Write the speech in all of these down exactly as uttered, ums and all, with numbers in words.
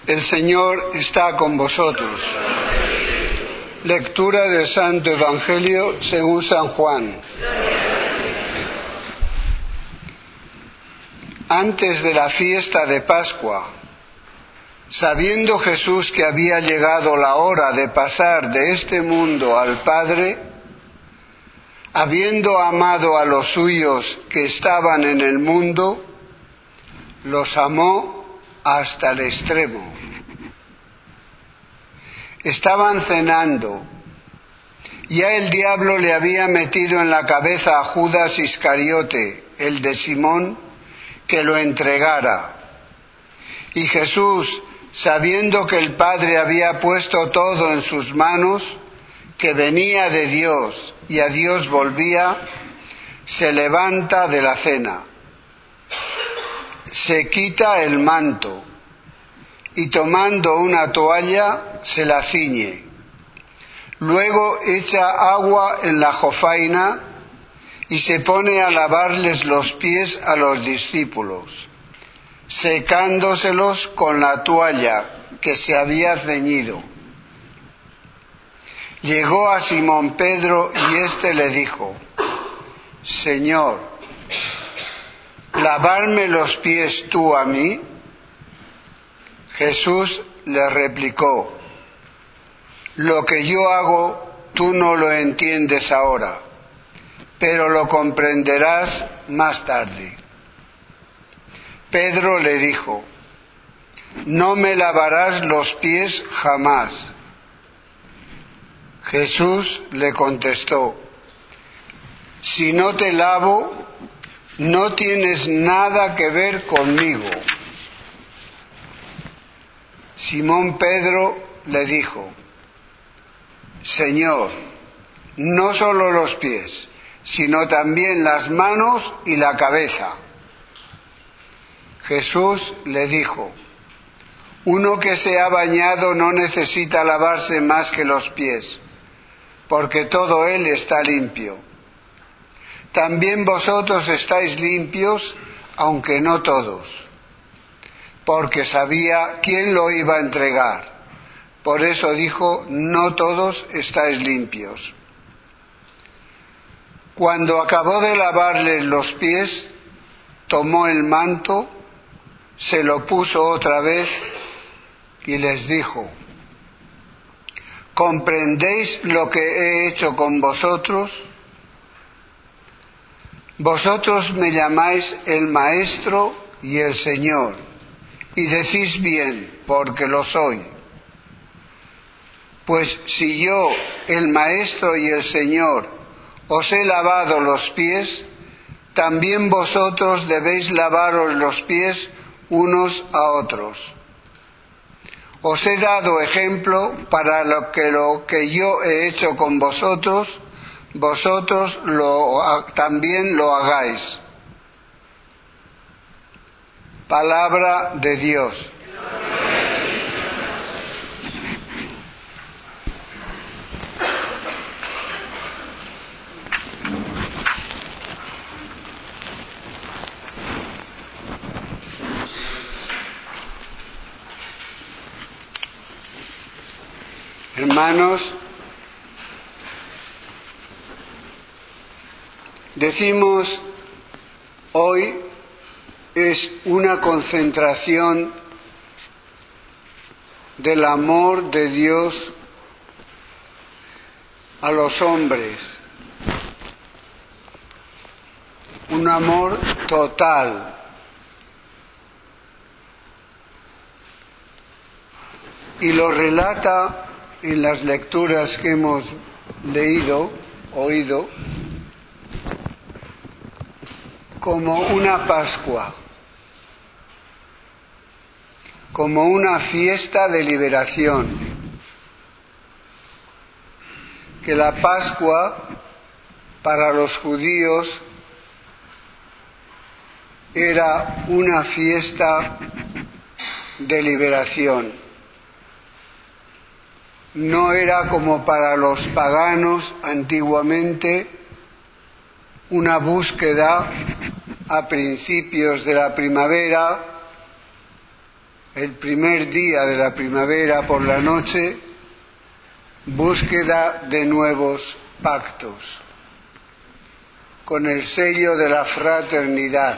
El Señor está con vosotros. Lectura del Santo Evangelio según San Juan. Antes de la fiesta de Pascua, sabiendo Jesús que había llegado la hora de pasar de este mundo al Padre, habiendo amado a los suyos que estaban en el mundo, los amó hasta el extremo. Estaban cenando. Ya el diablo le había metido en la cabeza a Judas Iscariote, el de Simón, que lo entregara. Y Jesús, sabiendo que el Padre había puesto todo en sus manos, que venía de Dios y a Dios volvía, se levanta de la cena, se quita el manto y tomando una toalla se la ciñe. Luego echa agua en la jofaina y se pone a lavarles los pies a los discípulos, secándoselos con la toalla que se había ceñido. Llegó a Simón Pedro y éste le dijo: Señor, ¿lavarme los pies tú a mí? Jesús le replicó: Lo que yo hago tú no lo entiendes ahora, pero lo comprenderás más tarde. Pedro le dijo: No me lavarás los pies jamás. Jesús le contestó: Si no te lavo, no tienes nada que ver conmigo. Simón Pedro le dijo: Señor, no solo los pies, sino también las manos y la cabeza. Jesús le dijo: Uno que se ha bañado no necesita lavarse más que los pies, porque todo él está limpio. También vosotros estáis limpios, aunque no todos, porque sabía quién lo iba a entregar. Por eso dijo: no todos estáis limpios. Cuando acabó de lavarles los pies, tomó el manto, se lo puso otra vez y les dijo: ¿comprendéis lo que he hecho con vosotros? Vosotros me llamáis el Maestro y el Señor, y decís bien, porque lo soy. Pues si yo, el Maestro y el Señor, os he lavado los pies, también vosotros debéis lavaros los pies unos a otros. Os he dado ejemplo para lo que lo que yo he hecho con vosotros, vosotros lo, también lo hagáis. Palabra de Dios. Hermanos, decimos hoy es una concentración del amor de Dios a los hombres, un amor total. Y lo relata en las lecturas que hemos leído, oído, como una Pascua, como una fiesta de liberación. Que la Pascua para los judíos era una fiesta de liberación. No era como para los paganos antiguamente una búsqueda a principios de la primavera el primer día de la primavera por la noche, búsqueda de nuevos pactos, con el sello de la fraternidad.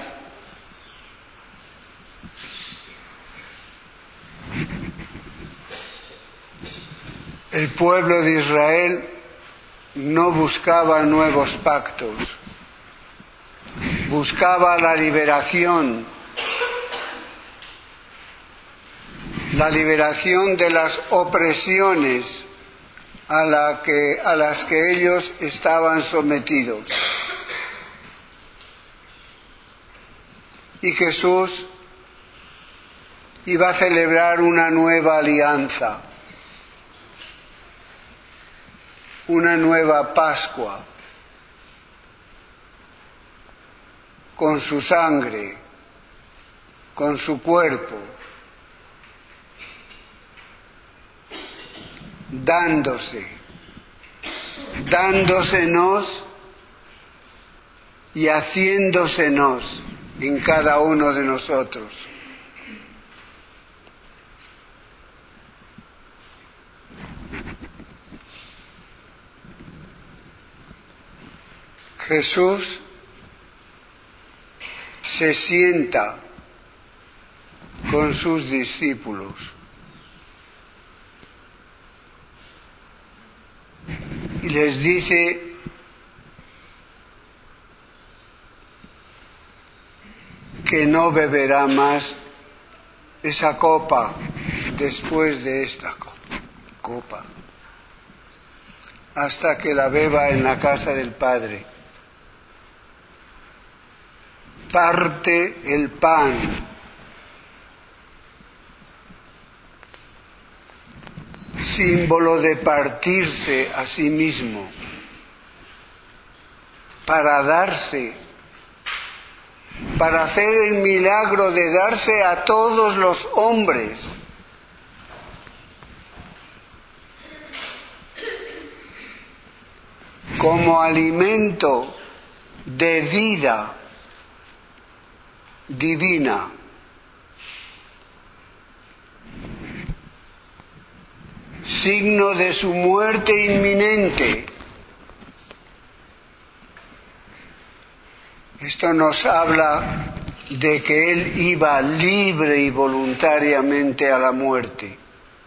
El pueblo de Israel no buscaba nuevos pactos, buscaba la liberación, la liberación de las opresiones a, la que, a las que ellos estaban sometidos. Y Jesús iba a celebrar una nueva alianza, una nueva Pascua, con su sangre, con su cuerpo, dándose, dándosenos y haciéndosenos en cada uno de nosotros. Jesús se sienta con sus discípulos y les dice que no beberá más esa copa después de esta copa, hasta que la beba en la casa del Padre. Parte el pan, símbolo de partirse a sí mismo, para darse, para hacer el milagro de darse a todos los hombres. Como alimento de vida divina. Signo de su muerte inminente. Esto nos habla de que Él iba libre y voluntariamente a la muerte.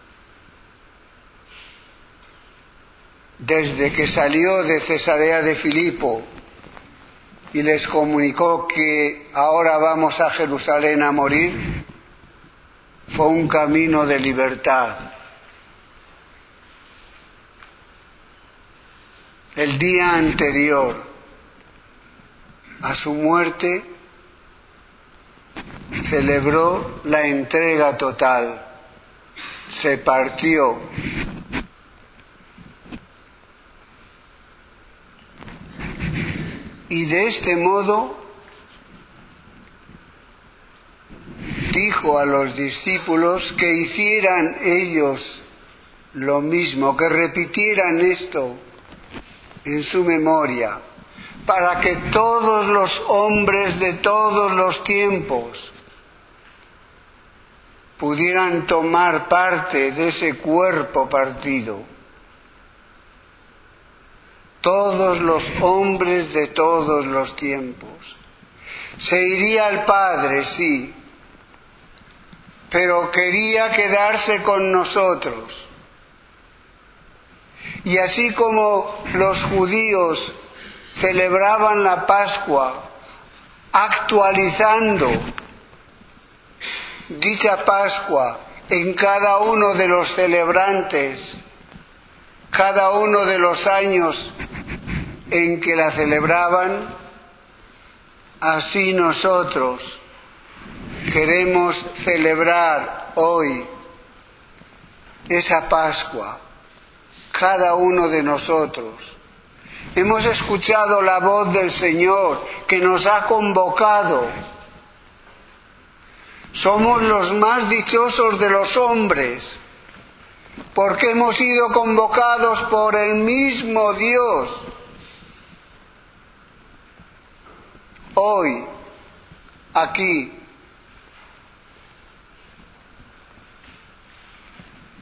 Desde que salió de Cesarea de Filipo y les comunicó que ahora vamos a Jerusalén a morir, fue un camino de libertad. El día anterior a su muerte celebró la entrega total, se partió. Y de este modo dijo a los discípulos que hicieran ellos lo mismo, que repitieran esto en su memoria, para que todos los hombres de todos los tiempos pudieran tomar parte de ese cuerpo partido. Todos los hombres de todos los tiempos. Se iría al Padre, sí, pero quería quedarse con nosotros. Y así como los judíos celebraban la Pascua actualizando dicha Pascua en cada uno de los celebrantes, cada uno de los años en que la celebraban, así nosotros queremos celebrar hoy esa Pascua, cada uno de nosotros. Hemos escuchado la voz del Señor que nos ha convocado. Somos los más dichosos de los hombres, porque hemos sido convocados por el mismo Dios. Hoy, aquí,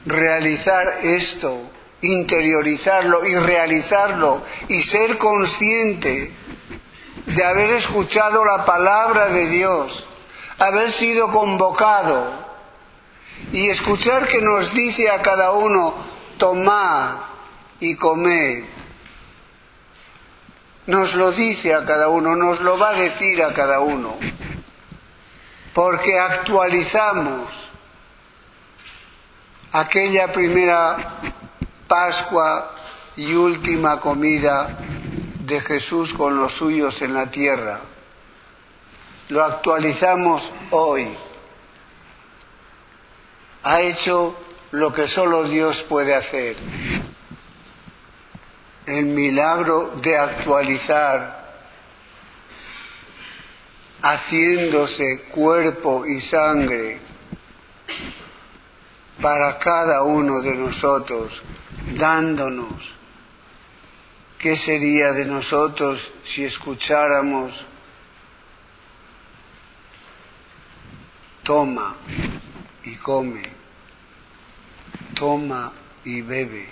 realizar esto, interiorizarlo y realizarlo y ser consciente de haber escuchado la palabra de Dios, haber sido convocado y escuchar que nos dice a cada uno: tomad y comed. Nos lo dice a cada uno, nos lo va a decir a cada uno, porque actualizamos aquella primera Pascua y última comida de Jesús con los suyos en la tierra. Lo actualizamos hoy. Ha hecho lo que solo Dios puede hacer: el milagro de actualizar, haciéndose cuerpo y sangre para cada uno de nosotros, dándonos. ¿Qué sería de nosotros si escucháramos: toma y come, toma y bebe?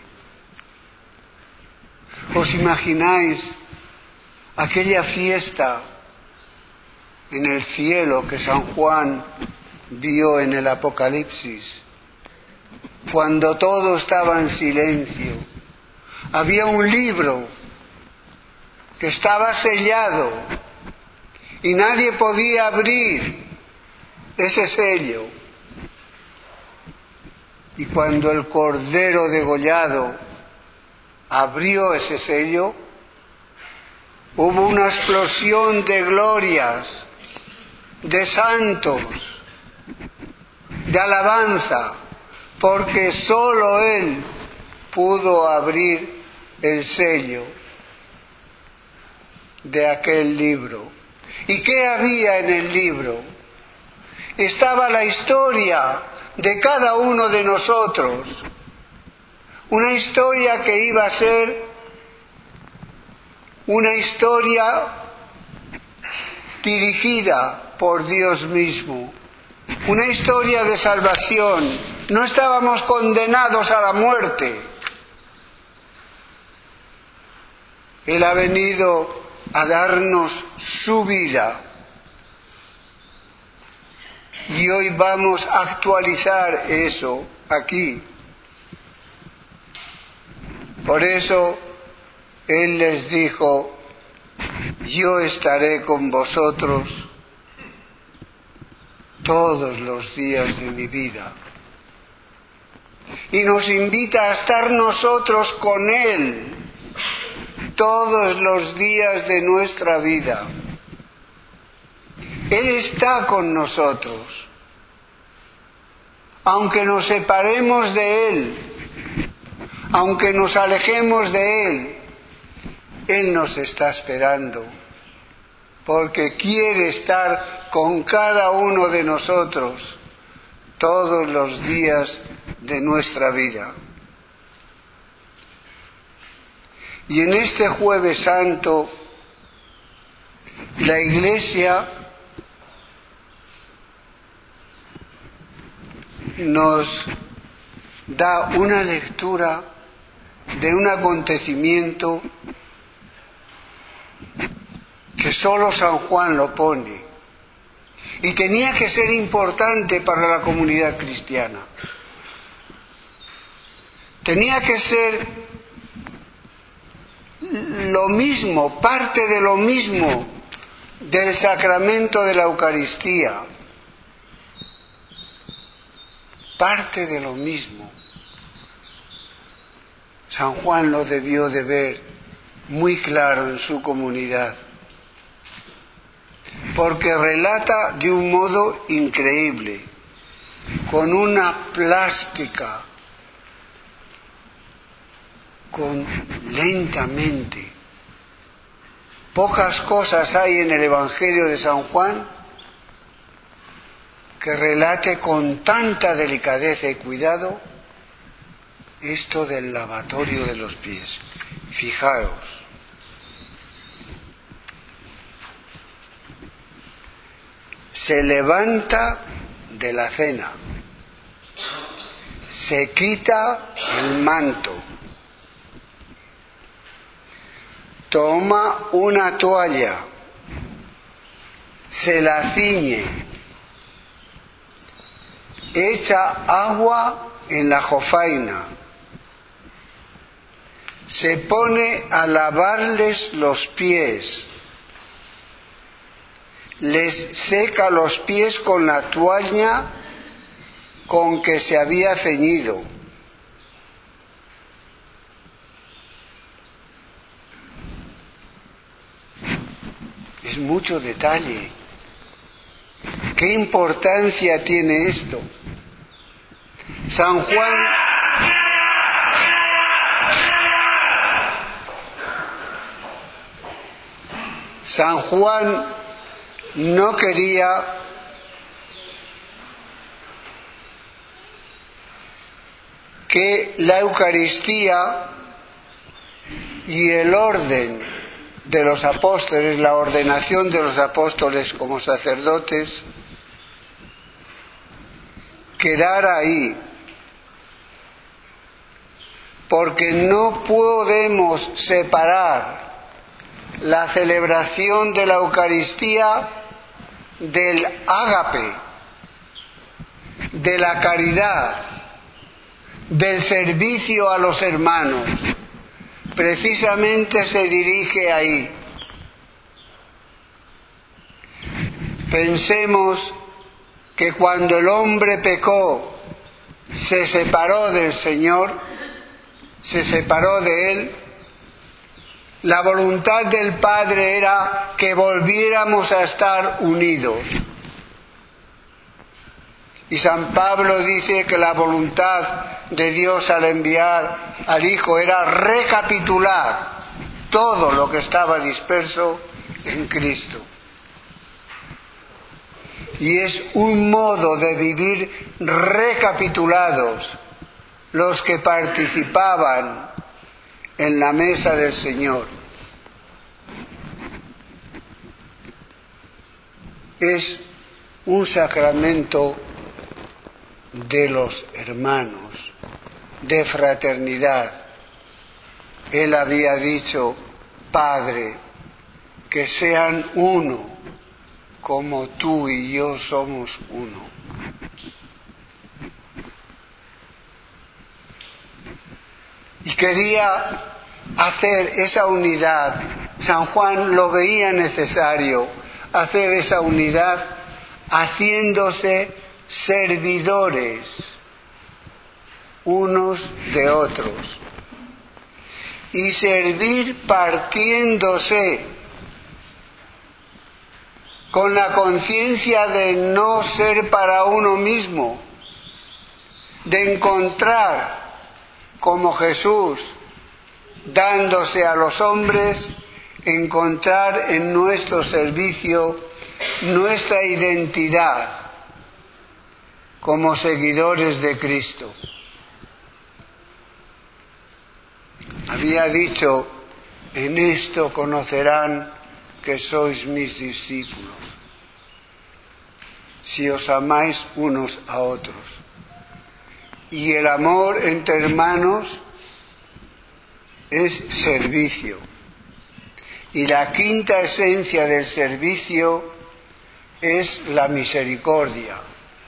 ¿Os imagináis aquella fiesta en el cielo que San Juan vio en el Apocalipsis, cuando todo estaba en silencio? Había un libro que estaba sellado y nadie podía abrir ese sello. Y cuando el Cordero degollado abrió ese sello, hubo una explosión de glorias, de santos, de alabanza, porque solo Él pudo abrir el sello de aquel libro. ¿Y qué había en el libro? Estaba la historia de cada uno de nosotros, una historia que iba a ser una historia dirigida por Dios mismo, una historia de salvación. No estábamos condenados a la muerte. Él ha venido a darnos su vida y hoy vamos a actualizar eso aquí. Por eso Él les dijo: yo estaré con vosotros todos los días de mi vida. Y nos invita a estar nosotros con Él todos los días de nuestra vida. Él está con nosotros. Aunque nos separemos de Él, aunque nos alejemos de Él, Él nos está esperando, porque quiere estar con cada uno de nosotros todos los días de nuestra vida. Y en este Jueves Santo, la Iglesia nos da una lectura de un acontecimiento que solo San Juan lo pone, y tenía que ser importante para la comunidad cristiana. Tenía que ser lo mismo, parte de lo mismo del sacramento de la Eucaristía, parte de lo mismo. San Juan lo debió de ver muy claro en su comunidad, porque relata de un modo increíble, con una plástica, con lentamente. Pocas cosas hay en el Evangelio de San Juan que relate con tanta delicadeza y cuidado esto del lavatorio de los pies. Fijaros, se levanta de la cena, se quita el manto, toma una toalla, se la ciñe, echa agua en la jofaina, se pone a lavarles los pies, les seca los pies con la toalla con que se había ceñido. Es mucho detalle. ¿Qué importancia tiene esto? San Juan San Juan no quería que la Eucaristía y el orden de los apóstoles, la ordenación de los apóstoles como sacerdotes, quedara ahí, porque no podemos separar la celebración de la Eucaristía del ágape, de la caridad, del servicio a los hermanos. Precisamente se dirige ahí. Pensemos que cuando el hombre pecó, se separó del Señor, se separó de Él, la voluntad del Padre era que volviéramos a estar unidos. Y San Pablo dice que la voluntad de Dios al enviar al Hijo era recapitular todo lo que estaba disperso en Cristo. Y es un modo de vivir recapitulados los que participaban en la mesa del Señor. Es un sacramento de los hermanos, de fraternidad. Él había dicho: Padre, que sean uno, como tú y yo somos uno. Y quería hacer esa unidad. San Juan lo veía necesario, hacer esa unidad haciéndose servidores unos de otros. Y servir partiéndose con la conciencia de no ser para uno mismo, de encontrar como Jesús, dándose a los hombres, encontrar en nuestro servicio nuestra identidad como seguidores de Cristo. Había dicho: en esto conocerán que sois mis discípulos, si os amáis unos a otros. Y el amor entre hermanos es servicio. Y la quinta esencia del servicio es la misericordia.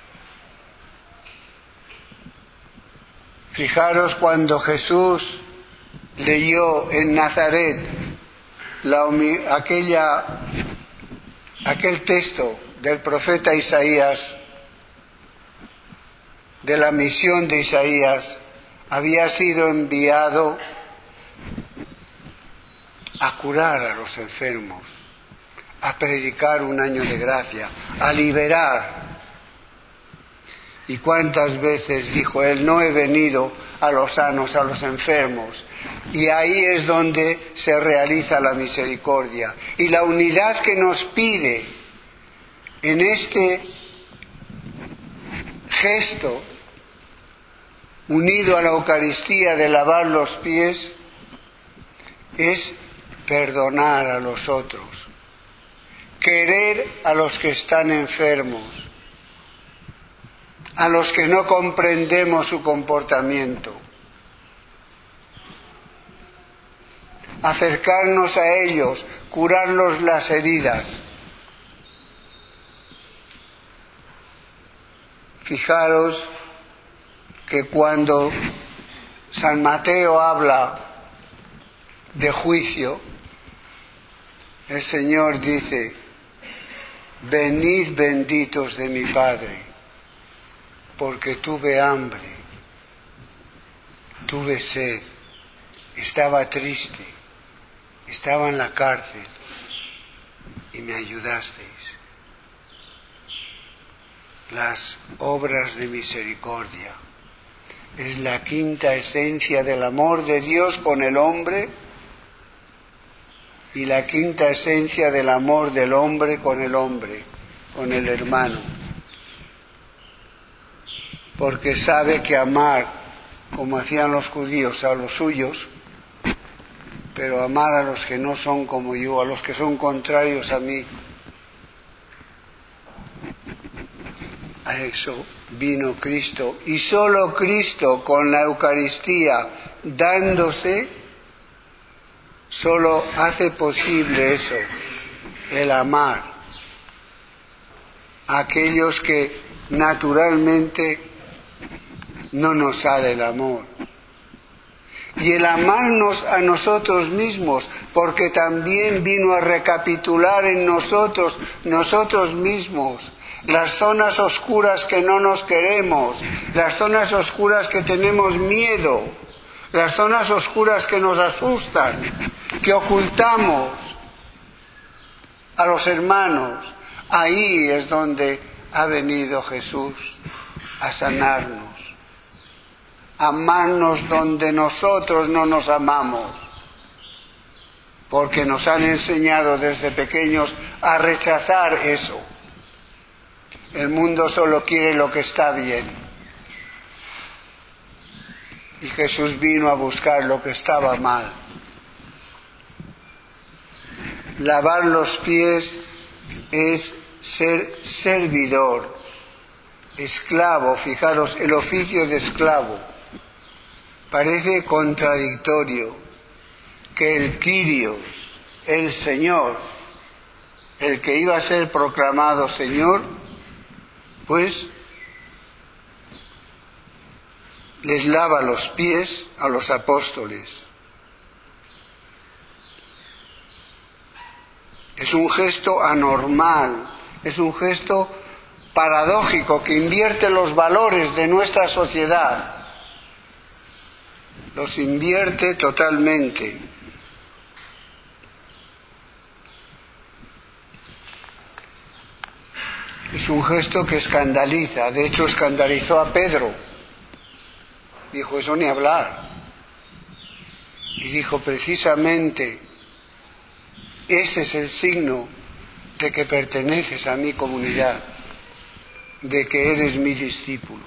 Fijaros cuando Jesús leyó en Nazaret la, aquella, aquel texto del profeta Isaías, de la misión de Isaías, había sido enviado a curar a los enfermos, a predicar un año de gracia, a liberar. ¿Y cuántas veces dijo él: no he venido a los sanos, a los enfermos? Y ahí es donde se realiza la misericordia. Y la unidad que nos pide en este gesto, unido a la Eucaristía de lavar los pies, es perdonar a los otros, querer a los que están enfermos, a los que no comprendemos su comportamiento. Acercarnos a ellos, curarlos las heridas. Fijaros que cuando San Mateo habla de juicio, el Señor dice: venid benditos de mi Padre, porque tuve hambre, tuve sed, estaba triste, estaba en la cárcel y me ayudasteis. Las obras de misericordia es la quinta esencia del amor de Dios con el hombre y la quinta esencia del amor del hombre con el hombre, con el hermano. Porque sabe que amar, como hacían los judíos, a los suyos, pero amar a los que no son como yo, a los que son contrarios a mí, a eso vino Cristo. Y solo Cristo, con la Eucaristía dándose, solo hace posible eso, el amar a aquellos que naturalmente no nos sale el amor. Y el amarnos a nosotros mismos, porque también vino a recapitular en nosotros, nosotros mismos, las zonas oscuras que no nos queremos, las zonas oscuras que tenemos miedo, las zonas oscuras que nos asustan, que ocultamos a los hermanos. Ahí es donde ha venido Jesús a sanarnos, a amarnos donde nosotros no nos amamos, porque nos han enseñado desde pequeños a rechazar eso. El mundo solo quiere lo que está bien. Y Jesús vino a buscar lo que estaba mal. Lavar los pies es ser servidor, esclavo. Fijaros, el oficio de esclavo. Parece contradictorio que el Kyrios, el Señor, el que iba a ser proclamado Señor, pues les lava los pies a los apóstoles. Es un gesto anormal, es un gesto paradójico que invierte los valores de nuestra sociedad. Los invierte totalmente. Es un gesto que escandaliza, de hecho escandalizó a Pedro. Dijo, eso ni hablar. Y dijo, precisamente, ese es el signo de que perteneces a mi comunidad, de que eres mi discípulo.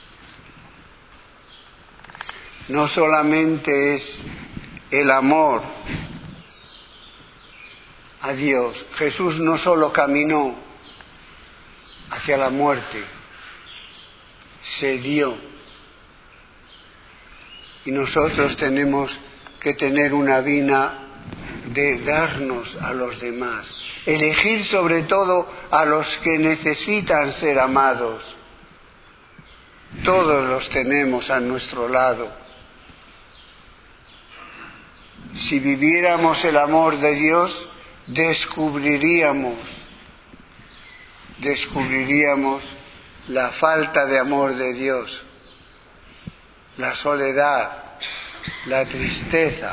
No solamente es el amor a Dios. Jesús no solo caminó hacia la muerte, se dio. Y nosotros tenemos que tener una vida de darnos a los demás, elegir sobre todo a los que necesitan ser amados. Todos los tenemos a nuestro lado. Si viviéramos el amor de Dios, descubriríamos, descubriríamos la falta de amor de Dios, la soledad, la tristeza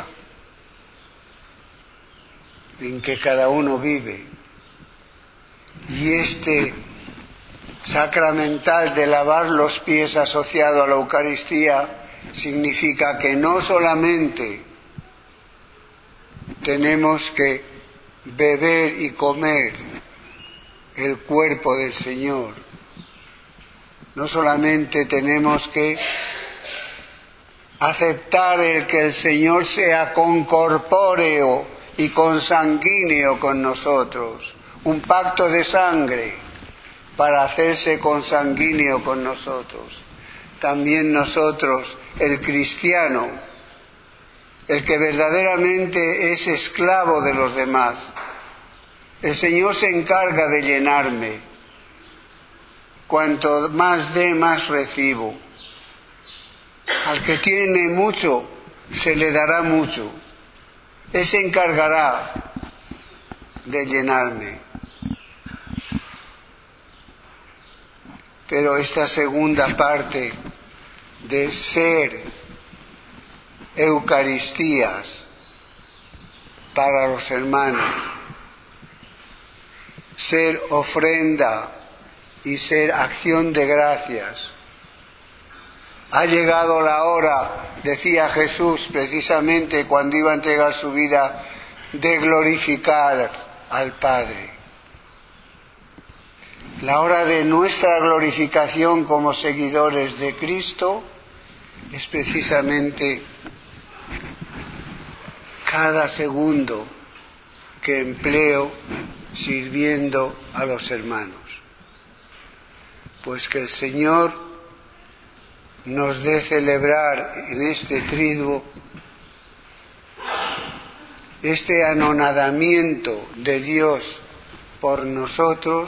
en que cada uno vive. Y este sacramental de lavar los pies asociado a la Eucaristía significa que no solamente tenemos que beber y comer el cuerpo del Señor, no solamente tenemos que aceptar el que el Señor sea concorpóreo y consanguíneo con nosotros, un pacto de sangre, para hacerse consanguíneo con nosotros. También nosotros, el cristiano, el que verdaderamente es esclavo de los demás, el Señor se encarga de llenarme. Cuanto más dé, más recibo. Al que tiene mucho, se le dará mucho. Él se encargará de llenarme. Pero esta segunda parte de ser Eucaristías para los hermanos, ser ofrenda y ser acción de gracias. Ha llegado la hora, decía Jesús precisamente cuando iba a entregar su vida, de glorificar al Padre. La hora de nuestra glorificación como seguidores de Cristo es precisamente cada segundo que empleo sirviendo a los hermanos. Pues que el Señor nos dé celebrar en este triduo este anonadamiento de Dios por nosotros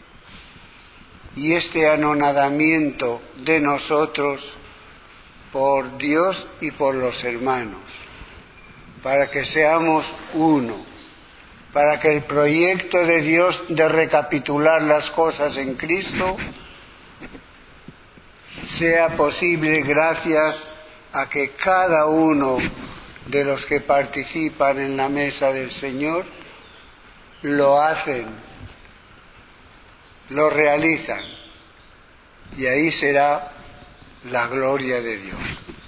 y este anonadamiento de nosotros por Dios y por los hermanos, para que seamos uno, para que el proyecto de Dios de recapitular las cosas en Cristo sea posible gracias a que cada uno de los que participan en la mesa del Señor lo hacen, lo realizan, y ahí será la gloria de Dios.